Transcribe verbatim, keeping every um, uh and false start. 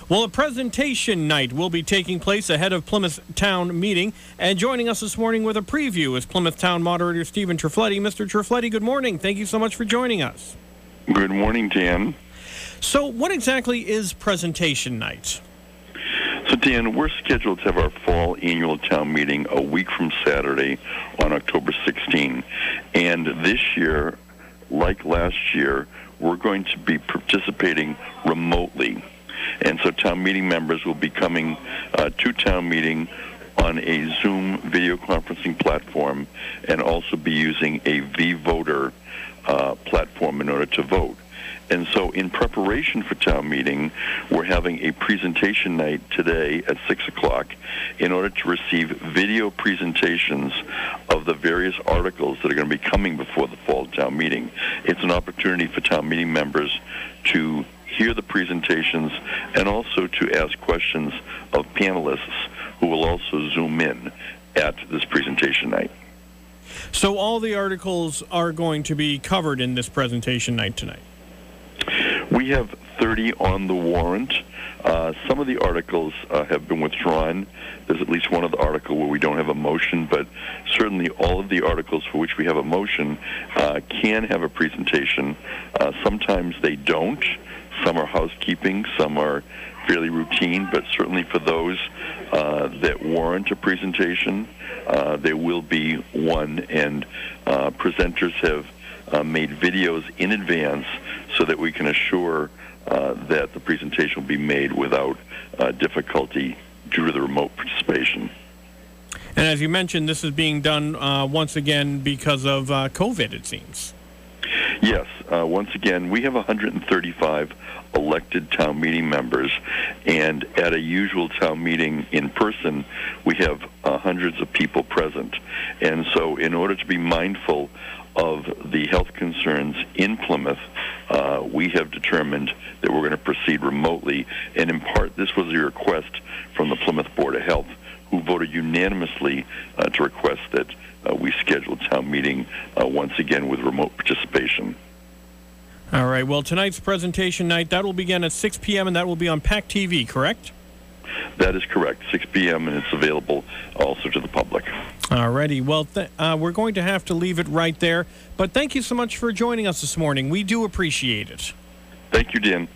Well, a presentation night will be taking place ahead of Plymouth Town meeting, and joining us this morning with a preview is Plymouth Town moderator Stephen Trifletti. Mister Trifletti, good morning. Thank you so much for joining us. Good morning, Dan. So what exactly is presentation night? So, Dan, we're scheduled to have our fall annual town meeting a week from Saturday on October sixteenth. And this year, like last year, we're going to be participating remotely. And so town meeting members will be coming uh, to town meeting on a Zoom video conferencing platform and also be using a V-Voter uh, platform in order to vote. And so in preparation for town meeting, we're having a presentation night today at six o'clock in order to receive video presentations of the various articles that are going to be coming before the fall town meeting. It's an opportunity for town meeting members to hear the presentations and also to ask questions of panelists who will also Zoom in at this presentation night. So all the articles are going to be covered in this presentation night tonight? We have thirty on the warrant. Uh, some of the articles uh, have been withdrawn. There's at least one of the article where we don't have a motion, but certainly all of the articles for which we have a motion uh, can have a presentation. Uh, sometimes they don't. Some are housekeeping, some are fairly routine, but certainly for those uh, that warrant a presentation, uh, there will be one, and uh, presenters have uh, made videos in advance so that we can assure uh, that the presentation will be made without uh, difficulty due to the remote participation. And as you mentioned, this is being done uh, once again because of uh, COVID, it seems. Yes. Uh, once again, we have one hundred thirty-five elected town meeting members, and at a usual town meeting in person, we have uh, hundreds of people present. And so in order to be mindful of the health concerns in Plymouth, uh, we have determined that we're going to proceed remotely. And in part, this was a request from the Plymouth Board of Health, who voted unanimously uh, to request that uh, we schedule town meeting uh, once again with remote participation. All right. Well, tonight's presentation night, that will begin at six p.m. and that will be on P A C T V, correct? That is correct, six p.m., and it's available also to the public. All righty. Well, th- uh, we're going to have to leave it right there, but thank you so much for joining us this morning. We do appreciate it. Thank you, Dan.